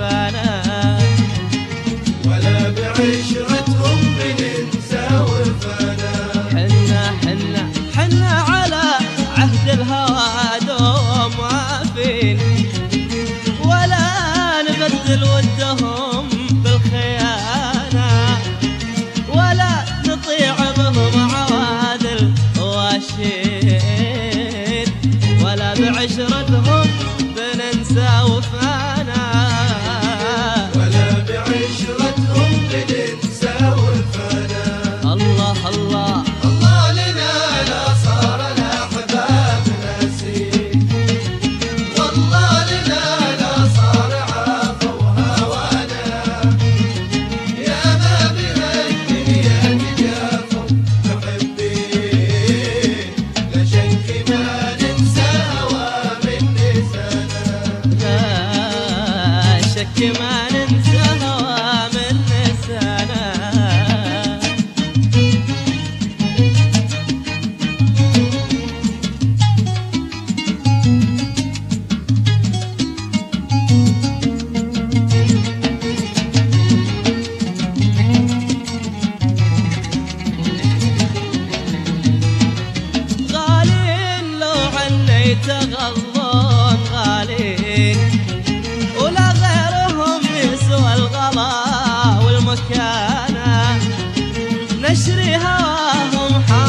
وفانا، ولا بعشرتهم بننسى وفانا. حنا على عهد الهوى دوم وافين، ولا نبدل ودهم بالخيانة، ولا نطيع بهم عوادل واشين، ولا بعشرتهم بننسى وفانا، ولا بعشرتهم بننسى وفانا. الله الله الله لنا لا صار الأحباب ناسين، والله لنا لا صار عافوا هوانا. يا ما بها الدنيا تجافوا محبين، لا شك ما ننسى هوى من نسانا. لا شك ما ننسى هوى من نسانا. غالين لو عنيت غضون غالين، ولا غيرهم يسوى الغلا والمكانة، نشري هواهم